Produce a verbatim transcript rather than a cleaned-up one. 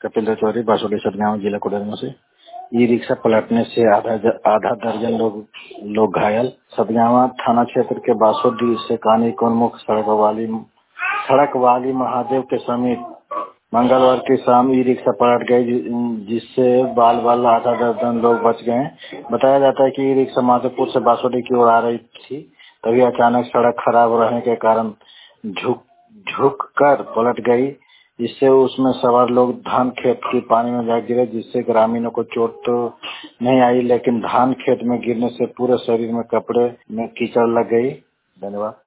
कपिल चौधरी, बासोडी सतगांव, जिला कोडरमा से। E rickshaw पलटने से आधा आधा दर्जन लोग लोग घायल। सतगांव थाना क्षेत्र के बासोडी से कानी कोनमुख सड़क वाली सड़क वाली महादेव के समीप मंगलवार की शाम ई रिक्शा पलट गई, जिससे बाल बाल आधा दर्जन लोग बच गए। बताया जाता है कि ई रिक्शा माधोपुर से बासोडी की ओर आ रही थी, तभी अचानक सड़क खराब रहने के कारण झुक झुक कर पलट गई, जिससे उसमें सवार लोग धान खेत की पानी में जा गिरे, जिससे ग्रामीणों को चोट तो नहीं आई, लेकिन धान खेत में गिरने से पूरे शरीर में कपड़े में कीचड़ लग गई। धन्यवाद।